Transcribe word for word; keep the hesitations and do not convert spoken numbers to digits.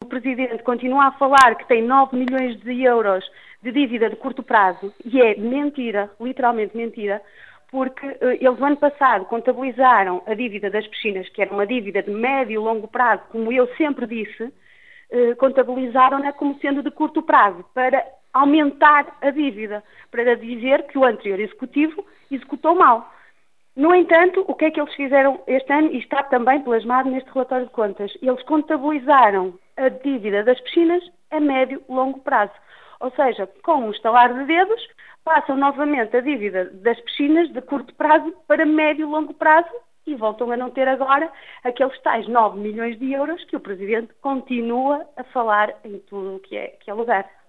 Presidente continua a falar que tem nove milhões de euros de dívida de curto prazo, e é mentira, literalmente mentira, porque uh, eles no ano passado contabilizaram a dívida das piscinas, que era uma dívida de médio e longo prazo, como eu sempre disse, uh, contabilizaram-na como sendo de curto prazo, para aumentar a dívida, para dizer que o anterior executivo executou mal. No entanto, o que é que eles fizeram este ano, e está também plasmado neste relatório de contas? Eles contabilizaram a dívida das piscinas a médio e longo prazo. Ou seja, com um estalar de dedos, passam novamente a dívida das piscinas de curto prazo para médio e longo prazo e voltam a não ter agora aqueles tais nove milhões de euros que o Presidente continua a falar em tudo o que é, que é lugar.